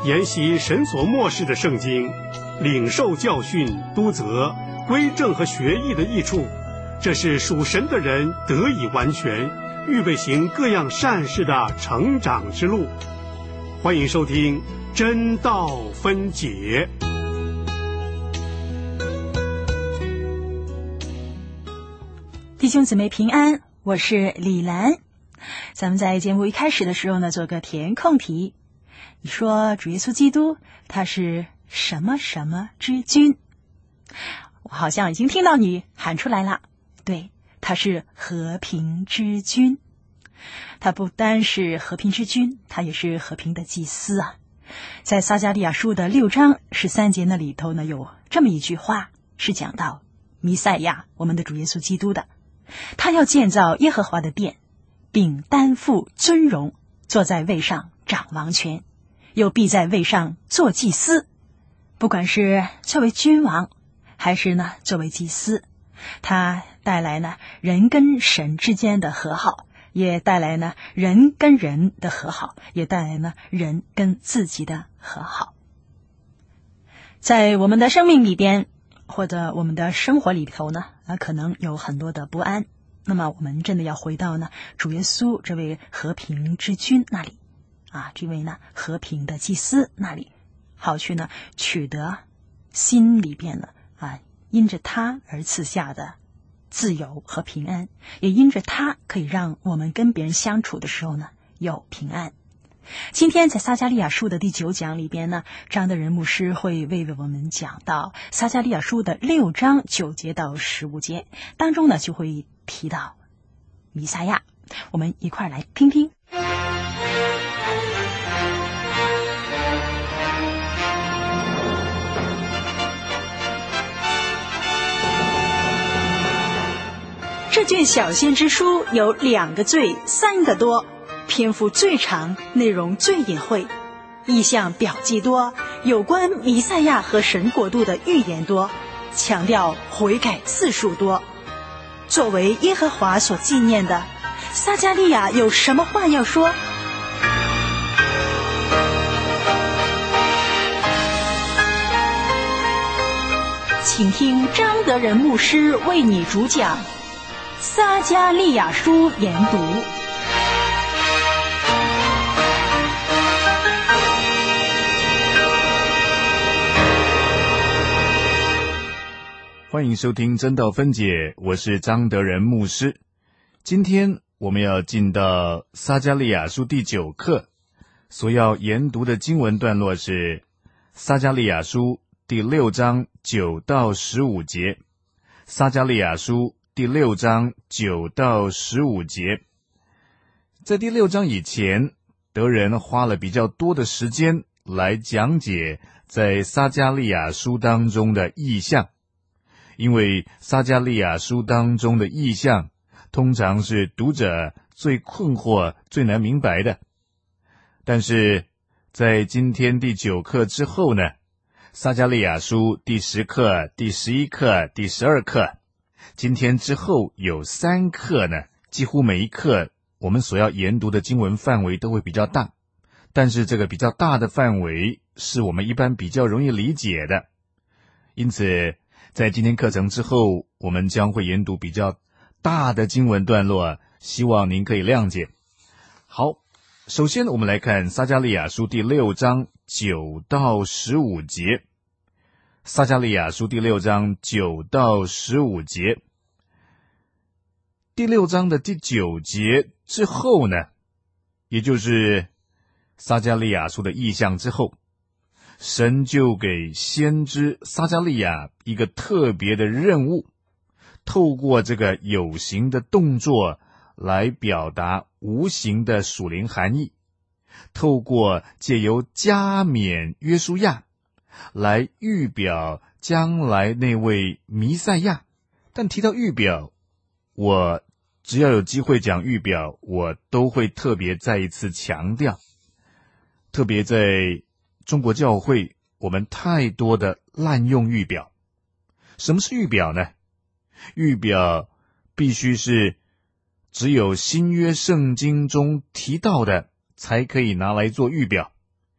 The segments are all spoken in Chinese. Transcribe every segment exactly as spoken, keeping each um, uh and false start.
研习神所默示的圣经，领受教训、督责、归正和学艺的益处，这是属神的人得以完全，预备行各样善事的成长之路。欢迎收听真道分解。 弟兄姊妹平安，我是李兰。咱们在节目一开始的时候呢，做个填空题。你说主耶稣基督他是什么什么之君？我好像已经听到你喊出来了。对，他是和平之君。他不单是和平之君，他也是和平的祭司啊。在撒迦利亚书的六章十三节那里头呢，有这么一句话，是讲到弥赛亚，我们的主耶稣基督的。他要建造耶和华的殿，并担负尊荣，坐在位上掌王权，又必在位上做祭司。不管是作为君王，还是呢作为祭司，他带来呢人跟神之间的和好，也带来呢人跟人的和好，也带来呢人跟自己的和好。在我们的生命里边，或者我们的生活里头呢，啊，可能有很多的不安。那么我们真的要回到呢主耶稣这位和平之君那里啊，这位呢和平的祭司那里，好去呢取得心里边呢啊因着他而赐下的自由和平安，也因着他可以让我们跟别人相处的时候呢有平安。今天在撒迦利亚书的第九讲里边呢，张德仁牧师会为我们讲到撒迦利亚书的六章九节到十五节当中呢，就会提到弥赛亚。我们一块来听听。这卷小先知书有两个罪，三个多，篇幅最长，内容最隐晦，意象表记多，有关弥赛亚和神国度的预言多，强调悔改次数多。作为耶和华所纪念的，撒迦利亚有什么话要说？请听张德仁牧师为你主讲撒迦利亚书研读。 欢迎收听真道分解，我是张德仁牧师。今天我们要进到撒迦利亚书第九课，所要研读的经文段落是撒迦利亚书第六章九到十五节。撒迦利亚书第六章九到十五节。在第六章以前，德仁花了比较多的时间来讲解在撒迦利亚书当中的意象。因为撒迦利亚书当中的意象通常是读者最困惑最难明白的，但是在今天第九课之后呢，撒迦利亚书第十课、第十一课、第十二课，今天之后有三课呢，几乎每一课我们所要研读的经文范围都会比较大，但是这个比较大的范围是我们一般比较容易理解的，因此在今天课程之后，我们将会研读比较大的经文段落，希望您可以谅解。好，首先我们来看撒迦利亚书第六章九到十五节。撒迦利亚书第六章九到十五节。第六章的第九节之后呢，也就是撒迦利亚书的意象之后，神就给先知撒迦利亚一个特别的任务，透过这个有形的动作来表达无形的属灵含义，透过借由加冕约书亚来预表将来那位弥赛亚。但提到预表，我只要有机会讲预表，我都会特别再一次强调，特别在中国教会，我们太多的滥用预表。什么是预表呢？预表必须是只有新约圣经中提到的才可以拿来做预表，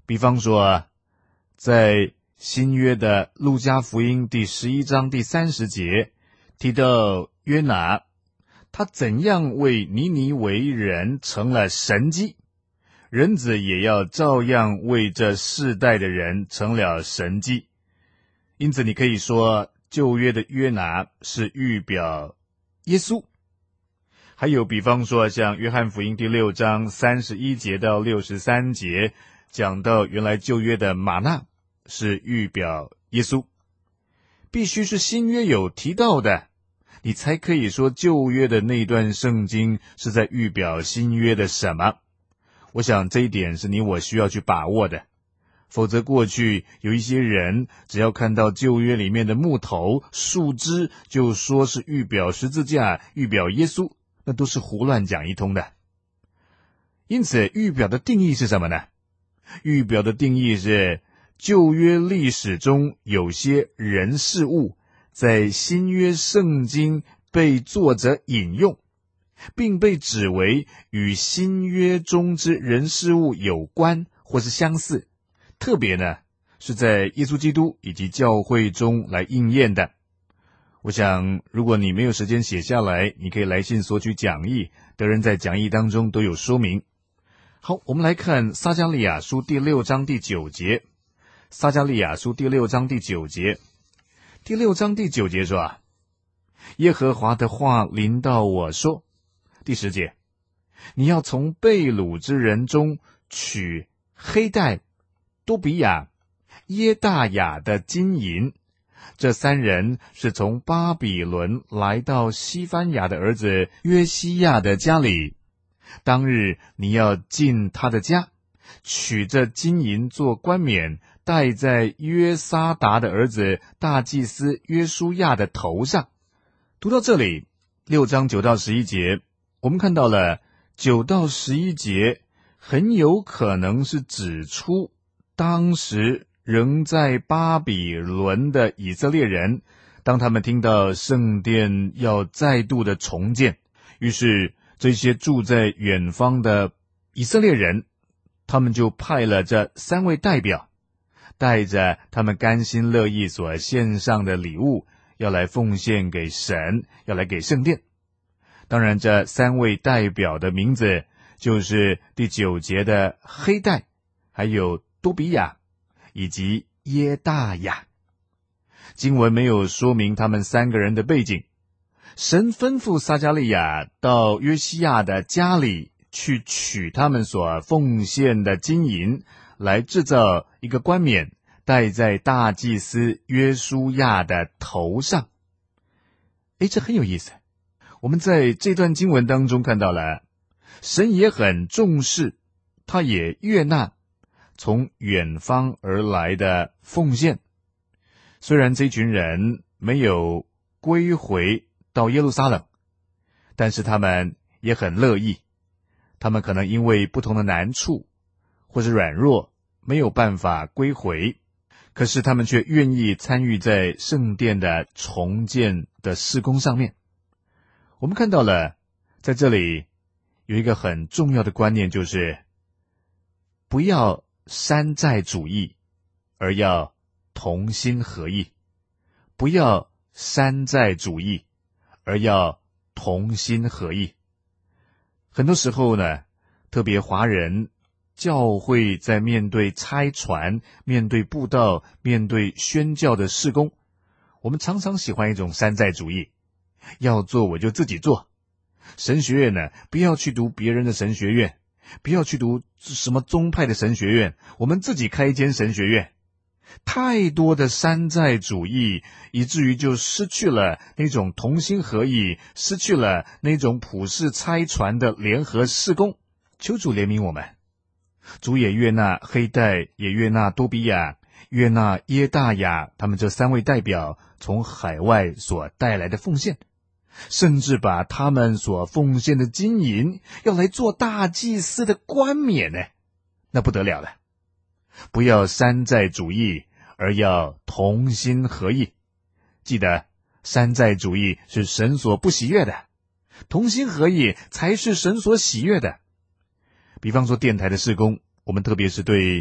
比方说，在新约的路加福音第十一章第三十节提到约拿，他怎样为尼尼微人成了神迹，人子也要照样为这世代的人成了神迹。因此你可以说，旧约的约拿是预表耶稣。还有比方说，像约翰福音第六章三十一节到六十三节讲到，原来旧约的玛纳是预表耶稣。必须是新约有提到的，你才可以说旧约的那段圣经是在预表新约的什么。我想这一点是你我需要去把握的，否则过去有一些人只要看到旧约里面的木头树枝，就说是预表十字架，预表耶稣，那都是胡乱讲一通的。因此预表的定义是什么呢？预表的定义是，旧约历史中有些人事物在新约圣经被作者引用，并被指为与新约中之人事物有关或是相似，特别呢是在耶稣基督以及教会中来应验的。我想如果你没有时间写下来，你可以来信索取讲义，德人在讲义当中都有说明。好，我们来看撒迦利亚书第六章第九节。撒迦利亚书第六章第九节，第六章第九节说啊，耶和华的话临到我说，第十节，你要从被掳之人中取黑带、多比亚、耶大雅的金银，这三人是从巴比伦来到西番雅的儿子约西亚的家里。当日你要进他的家，取这金银做冠冕，戴在约撒达的儿子大祭司约书亚的头上。读到这里，六章九到十一节，我们看到了九到十一节很有可能是指出当时仍在巴比伦的以色列人，当他们听到圣殿要再度的重建，于是这些住在远方的以色列人，他们就派了这三位代表，带着他们甘心乐意所献上的礼物，要来奉献给神，要来给圣殿。当然这三位代表的名字就是第九节的黑带，还有多比亚以及耶大雅。经文没有说明他们三个人的背景，神吩咐撒迦利亚到约西亚的家里去取他们所奉献的金银，来制造一个冠冕，戴在大祭司约书亚的头上。诶，这很有意思。我们在这段经文当中看到了，神也很重视，他也悦纳从远方而来的奉献。虽然这群人没有归回到耶路撒冷，但是他们也很乐意。他们可能因为不同的难处或是软弱，没有办法归回，可是他们却愿意参与在圣殿的重建的事工上面。我们看到了，在这里有一个很重要的观念，就是不要山寨主义，而要同心合意。不要山寨主义，而要同心合意。很多时候呢，特别华人教会在面对差传、面对布道、面对宣教的事工，我们常常喜欢一种山寨主义，要做我就自己做。神学院呢，不要去读别人的神学院，不要去读什么宗派的神学院，我们自己开一间神学院。太多的山寨主义，以至于就失去了那种同心合意，失去了那种普世差传的联合事工。求主怜悯我们。主也悦纳黑带，也悦纳多比亚，悦纳耶大雅，他们这三位代表从海外所带来的奉献，甚至把他们所奉献的金银要来做大祭司的冠冕呢，那不得了了。不要山寨主义，而要同心合意。记得，山寨主义是神所不喜悦的，同心合意才是神所喜悦的。比方说电台的事工，我们特别是对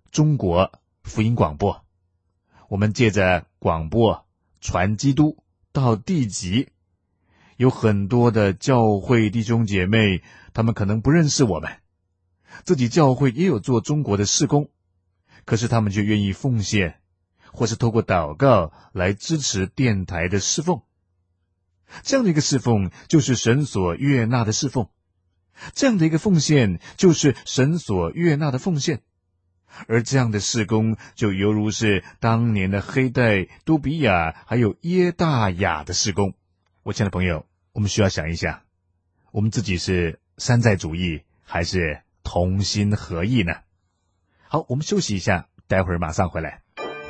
中国福音广播，我们借着广播传基督到地极。有很多的教会弟兄姐妹，他们可能不认识我们，自己教会也有做中国的事工，可是他们就愿意奉献，或是透过祷告来支持电台的侍奉。这样的一个侍奉就是神所悦纳的侍奉，这样的一个奉献就是神所悦纳的奉献。而这样的事工就犹如是当年的黑带、多比亚还有耶大雅的事工。我亲爱的朋友，我们需要想一想，我们自己是山寨主义还是同心合意呢？好，我们休息一下，待会儿马上回来。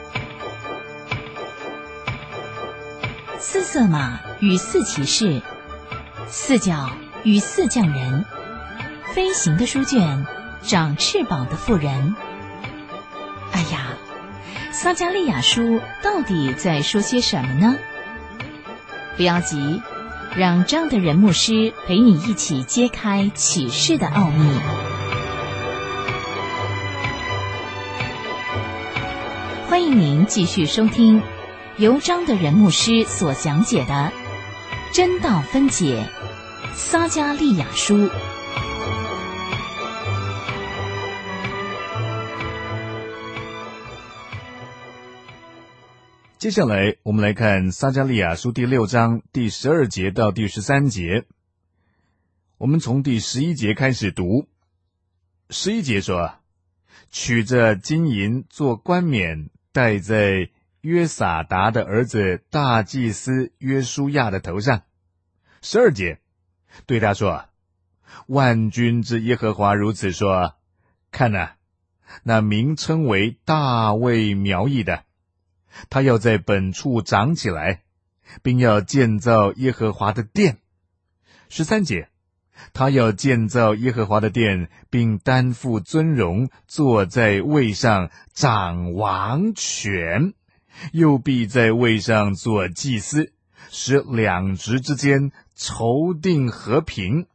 四色马与四骑士，四角与四匠人，飞行的书卷，长翅膀的妇人。哎呀，撒迦利亚书到底在说些什么呢？不要急，让张德仁牧师陪你一起揭开启示的奥秘。欢迎您继续收听由张德仁牧师所讲解的真道分解撒迦利亚书。 接下来我们来看撒迦利亚书第六章第十二节到第十三节。我们从第十一节开始读。十一节说，取着金银做冠冕，戴在约撒达的儿子大祭司约书亚的头上。十二节对他说，万军之耶和华如此说，看哪，那名称为大卫苗裔的，他要在本处长起来，并要建造耶和华的殿。十三节，他要建造耶和华的殿，并担负尊荣，坐在位上掌王权，又必在位上做祭司，使两职之间筹定和平。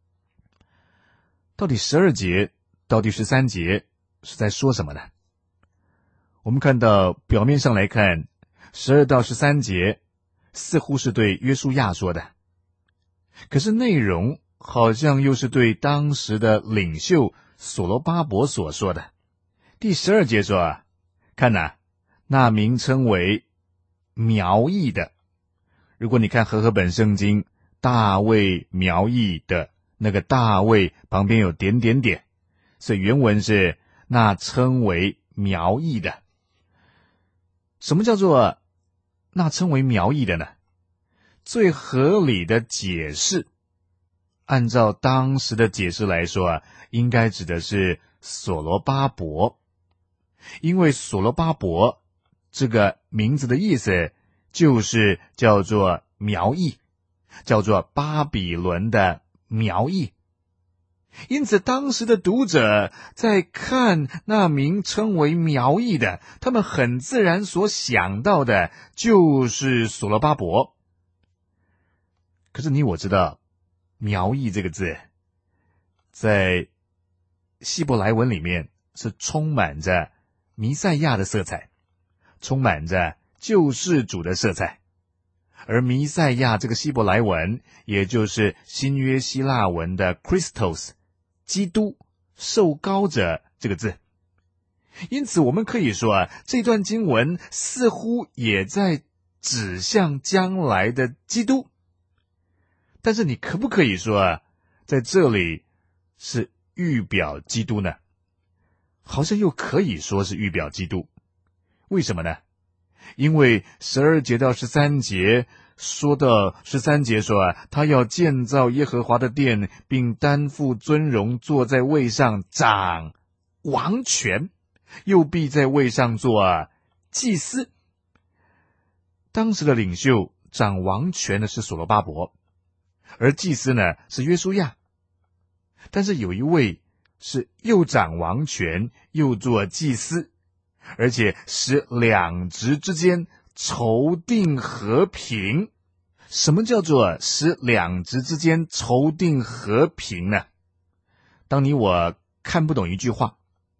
到底十二节到第十三节是在说什么呢？我们看到表面上来看，十二到十三节似乎是对约书亚说的，可是内容好像又是对当时的领袖所罗巴伯所说的。第十二节说，看哪，那名称为苗裔的。如果你看和合本圣经，大卫苗裔的那个大卫旁边有点点点，所以原文是那称为苗裔的。什么叫做那称为苗裔的呢？最合理的解释，按照当时的解释来说啊，应该指的是所罗巴伯，因为所罗巴伯这个名字的意思就是叫做苗裔，叫做巴比伦的苗裔。因此当时的读者在看那名称为苗裔的，他们很自然所想到的就是所罗巴伯。可是你我知道，苗裔这个字在希伯来文里面是充满着弥赛亚的色彩，充满着救世主的色彩。而弥赛亚这个希伯来文，也就是新约希腊文的 Christos， 基督受膏者这个字。因此我们可以说啊，这段经文似乎也在指向将来的基督。但是你可不可以说啊，在这里是预表基督呢？好像又可以说是预表基督。为什么呢？因为十二节到十三节说到，十三节说啊，他要建造耶和华的殿，并担负尊荣，坐在位上掌王权，又必在位上做啊祭司。当时的领袖掌王权的是所罗巴伯，而祭司呢是约书亚。但是有一位是又掌王权又做祭司，而且使两职之间筹定和平。什么叫做使两职之间筹定和平呢？当你我看不懂一句话，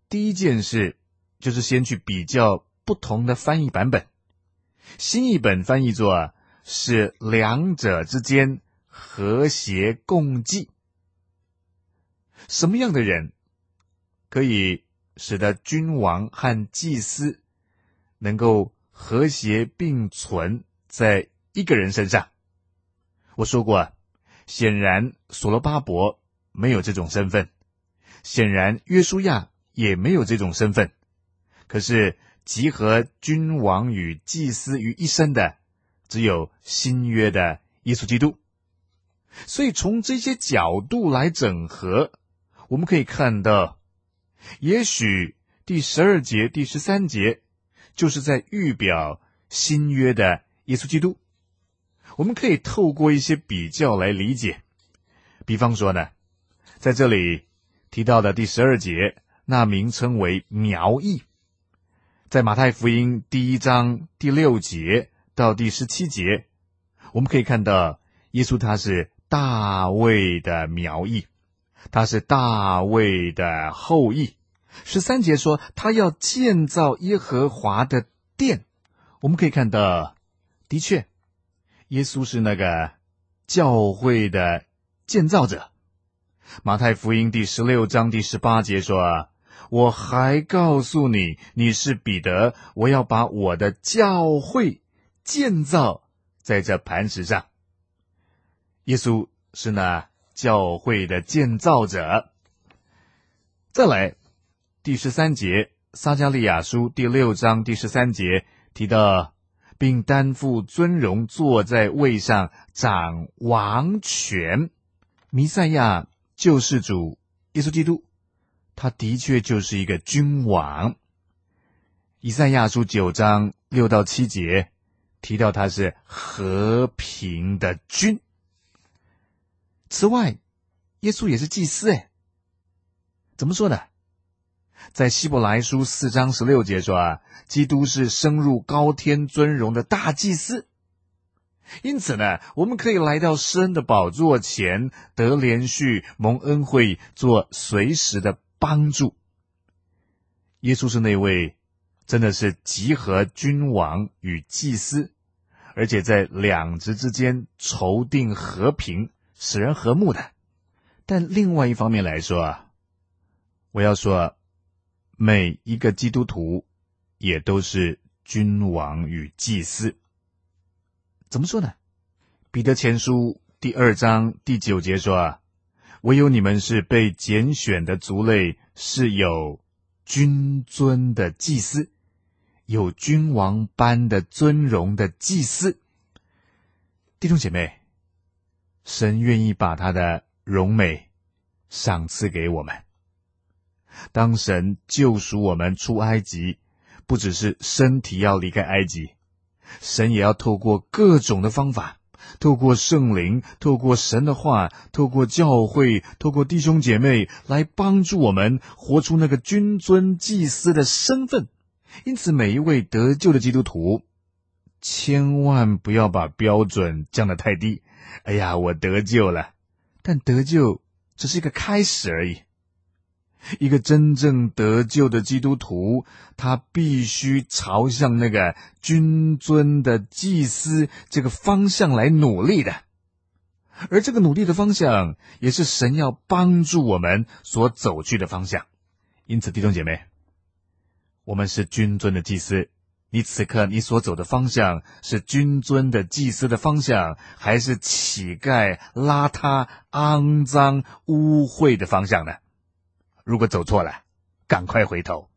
第一件事就是先去比较不同的翻译版本。新译本翻译作是两者之间和谐共济。什么样的人可以使得君王和祭司能够和谐并存在一个人身上？我说过，显然所罗巴伯没有这种身份，显然约书亚也没有这种身份。可是集合君王与祭司于一身的，只有新约的耶稣基督。所以从这些角度来整合，我们可以看到，也许第十二节、第十三节就是在预表新约的耶稣基督。我们可以透过一些比较来理解。比方说呢，在这里提到的第十二节，那名称为苗裔。在马太福音第一章第六节到第十七节，我们可以看到耶稣他是大卫的苗裔，他是大卫的后裔。十三节说他要建造耶和华的殿，我们可以看到，的确耶稣是那个教会的建造者。马太福音第十六章第十八节说，我还告诉你，你是彼得，我要把我的教会建造在这磐石上。耶稣是那教会的建造者。再来第十三节，撒迦利亚书第六章第十三节提到，并担负尊荣，坐在位上掌王权。弥赛亚救世主耶稣基督，他的确就是一个君王。以赛亚书九章六到七节提到他是和平的君。此外，耶稣也是祭司诶。怎么说呢？在希伯来书四章十六节说啊，基督是升入高天尊荣的大祭司。因此呢，我们可以来到施恩的宝座前，得连续蒙恩惠，做随时的帮助。耶稣是那位真的是集合君王与祭司，而且在两职之间筹定和平，使人和睦的。但另外一方面来说啊，我要说每一个基督徒也都是君王与祭司。怎么说呢？彼得前书第二章第九节说啊，唯有你们是被拣选的族类，是有君尊的祭司，有君王般的尊荣的祭司。弟兄姐妹，神愿意把他的荣美赏赐给我们。当神救赎我们出埃及，不只是身体要离开埃及，神也要透过各种的方法，透过圣灵，透过神的话，透过教会，透过弟兄姐妹来帮助我们活出那个君尊祭司的身份。因此每一位得救的基督徒，千万不要把标准降得太低。哎呀，我得救了，但得救只是一个开始而已。一个真正得救的基督徒，他必须朝向那个君尊的祭司这个方向来努力的。而这个努力的方向，也是神要帮助我们所走去的方向。因此弟兄姐妹，我们是君尊的祭司，你此刻你所走的方向是君尊的祭司的方向，还是乞丐、邋遢、肮脏、污秽的方向呢？如果走错了，赶快回头。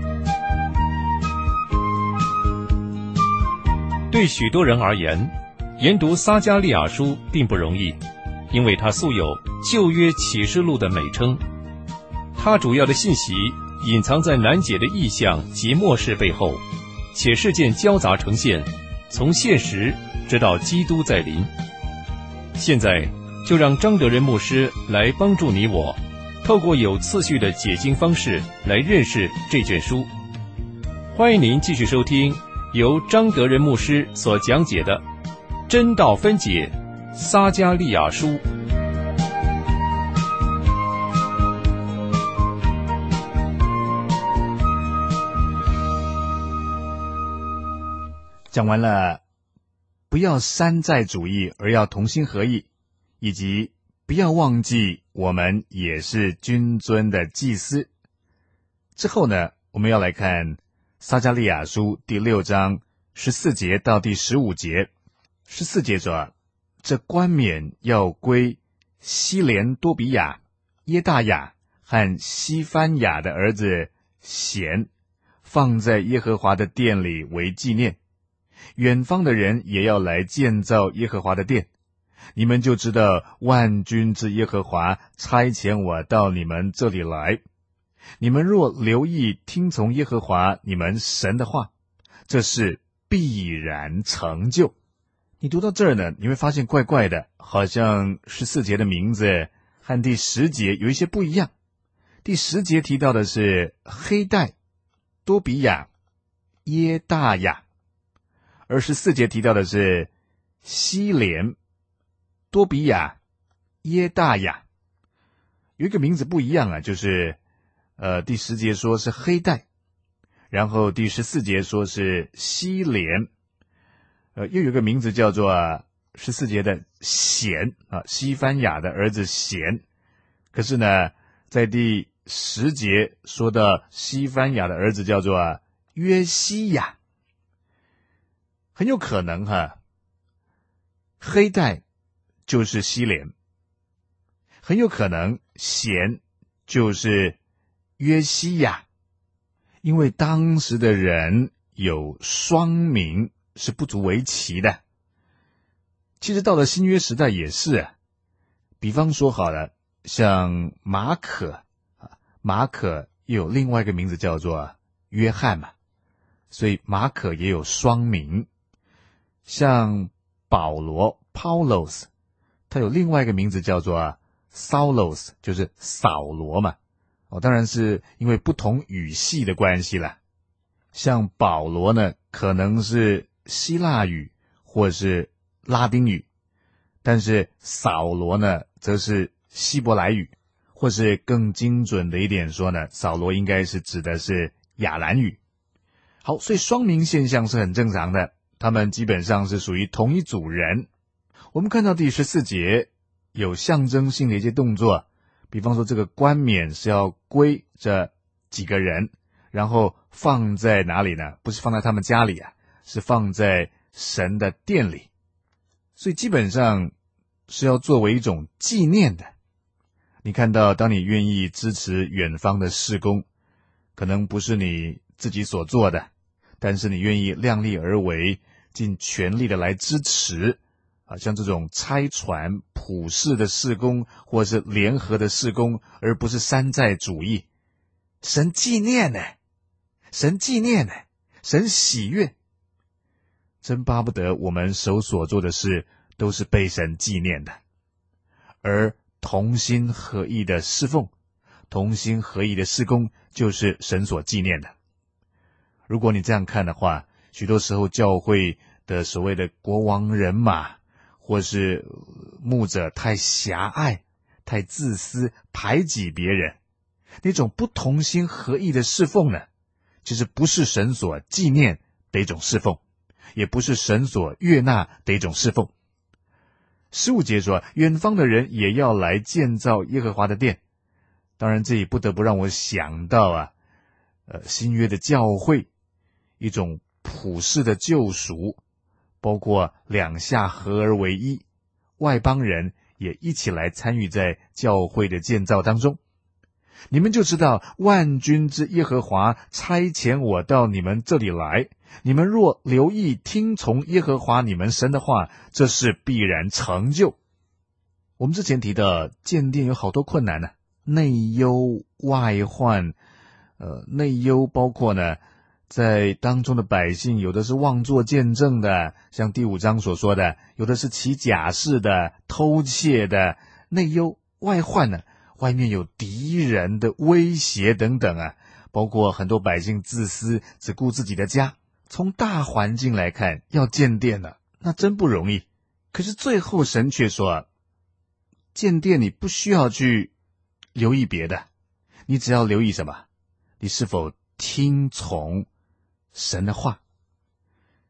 对许多人而言，研读撒迦利亚书并不容易，因为它素有旧约启示录的美称。它主要的信息隐藏在难解的意象及末世背后，且事件交杂呈现，从现实直到基督在临。现在就让张德仁牧师来帮助你我，透过有次序的解经方式来认识这卷书。欢迎您继续收听由张德仁牧师所讲解的真道分解撒迦利亚书。 讲完了不要山寨主义，而要同心合意，以及不要忘记我们也是君尊的祭司。之后呢，我们要来看撒迦利亚书第六章十四节到第十五节。十四节说，这冠冕要归希连多比亚、耶大雅和西番雅的儿子显，放在耶和华的殿里为纪念。远方的人也要来建造耶和华的殿，你们就知道万军之耶和华差遣我到你们这里来。你们若留意听从耶和华你们神的话，这事必然成就。你读到这儿呢，你会发现怪怪的，好像十四节的名字和第十节有一些不一样。第十节提到的是黑带、多比亚、耶大雅，而十四节提到的是希连、多比亚、耶大雅。有一个名字不一样啊，就是呃，第十节说是黑带，然后第十四节说是希连，呃，又有一个名字叫做十四节的显啊，西番雅的儿子显。可是呢，在第十节说到西番雅的儿子叫做约西亚，很有可能哈，黑带就是希连，很有可能显就是约西亚，因为当时的人有双名是不足为奇的。其实到了新约时代也是啊，比方说好了，像马可啊，马可也有另外一个名字叫做约翰嘛，所以马可也有双名。像保罗 Paulos， 他有另外一个名字叫做 Saulos， 就是扫罗嘛。哦，当然是因为不同语系的关系啦。像保罗呢，可能是希腊语或是拉丁语，但是扫罗呢，则是希伯来语，或是更精准的一点说呢，扫罗应该是指的是亚兰语。好，所以双名现象是很正常的，他们基本上是属于同一组人。我们看到第十四节有象征性的一些动作，比方说这个冠冕是要归这几个人，然后放在哪里呢？不是放在他们家里啊，是放在神的殿里。所以基本上是要作为一种纪念的。你看到当你愿意支持远方的事工，可能不是你自己所做的，但是你愿意量力而为，尽全力的来支持啊，像这种拆船普世的事工，或是联合的事工，而不是山寨主义。神纪念呢，神纪念呢，神喜悦。真巴不得我们手所做的事都是被神纪念的，而同心合意的侍奉，同心合意的事工，就是神所纪念的。如果你这样看的话，许多时候教会的所谓的国王人马，或是牧者太狭隘、太自私、排挤别人，那种不同心合意的侍奉呢，其实不是神所纪念的一种侍奉，也不是神所悦纳的一种侍奉。十五节说，远方的人也要来建造耶和华的殿。当然这也不得不让我想到啊，呃，新约的教会，一种普世的救赎，包括两下合而为一，外邦人也一起来参与在教会的建造当中。你们就知道万军之耶和华差遣我到你们这里来，你们若留意听从耶和华你们神的话，这事必然成就。我们之前提到建殿有好多困难呢、啊，内忧外患，呃，内忧包括呢，在当中的百姓有的是妄作见证的，像第五章所说的，有的是起假誓的、偷窃的。内忧外患呢，外面有敌人的威胁等等啊，包括很多百姓自私，只顾自己的家。从大环境来看，要建殿了，那真不容易。可是最后神却说，建殿你不需要去留意别的，你只要留意什么？你是否听从神的话？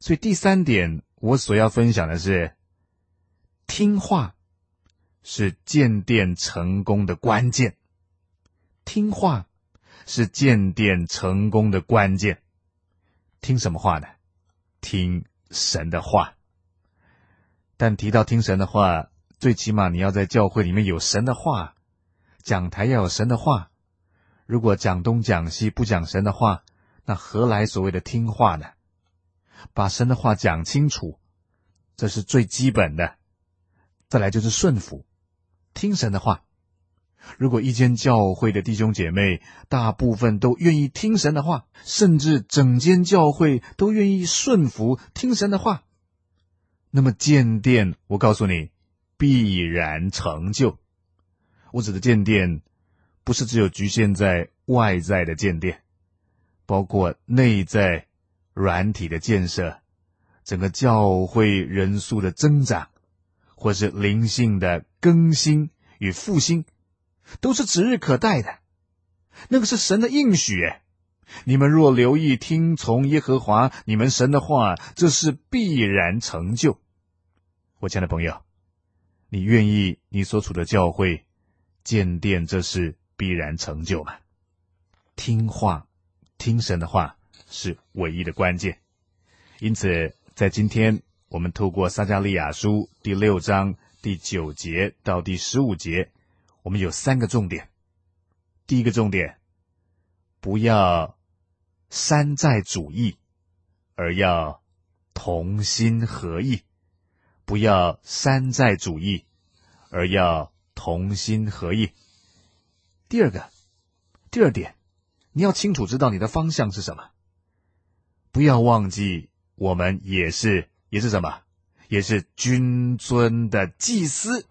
所以第三点，我所要分享的是，听话是建殿成功的关键。听话是建殿成功的关键。听什么话呢？听神的话。但提到听神的话，最起码你要在教会里面有神的话，讲台要有神的话。如果讲东讲西不讲神的话，那何来所谓的听话呢？把神的话讲清楚，这是最基本的。再来就是顺服，听神的话。如果一间教会的弟兄姐妹大部分都愿意听神的话，甚至整间教会都愿意顺服听神的话，那么建殿，我告诉你，必然成就。我指的建殿不是只有局限在外在的建殿，包括内在软体的建设，整个教会人数的增长，或是灵性的更新与复兴，都是指日可待的。那个是神的应许耶。你们若留意听从耶和华你们神的话，这是必然成就。我亲爱的朋友，你愿意你所处的教会建殿这是必然成就吗？听话，听神的话是唯一的关键。因此在今天我们透过撒迦利亚书第六章第九节到第十五节，我们有三个重点。第一个重点，不要山寨主义，而要同心合意。不要山寨主义，而要同心合意。第二个，第二点，你要清楚知道你的方向是什么。不要忘记，我们也是也是什么？也是君尊的祭司。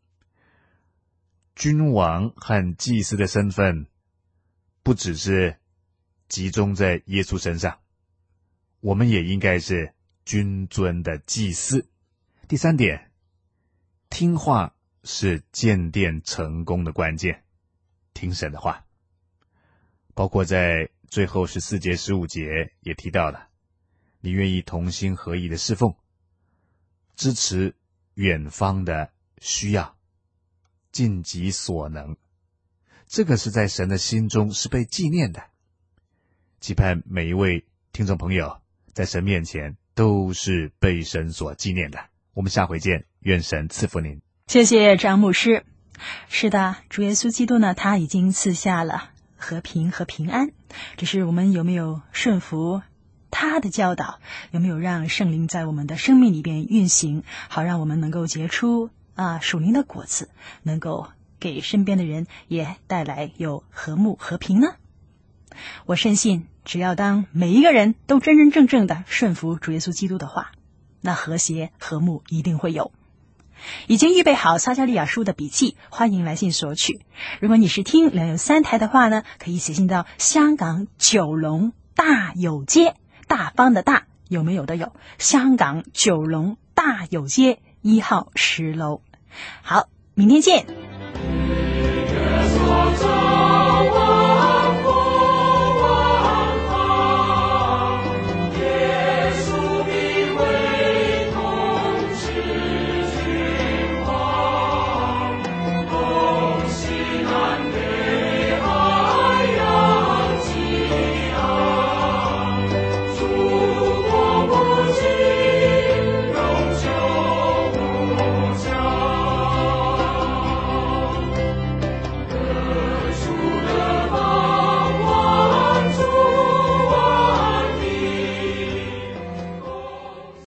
君王和祭司的身份不只是集中在耶稣身上，我们也应该是君尊的祭司。第三点，听话是建殿成功的关键。听神的话，包括在最后十四节十五节也提到了，你愿意同心合意的侍奉，支持远方的需要，尽己所能，这个是在神的心中是被纪念的。期盼每一位听众朋友在神面前都是被神所纪念的。我们下回见，愿神赐福您。 谢谢张牧师。是的，主耶稣基督呢，他已经赐下了和平和平安，只是我们有没有顺服他的教导，有没有让圣灵在我们的生命里边运行，好让我们能够结出啊属灵的果子，能够给身边的人也带来有和睦和平呢？我深信，只要当每一个人都真真正正的顺服主耶稣基督的话，那和谐和睦一定会有。已经预备好撒迦利亚书的笔记，欢迎来信索取。如果你是听良友三台的话呢，可以写信到香港九龙大有街，大方的大，有没有的有，香港九龙大有街一号十楼。好，明天见。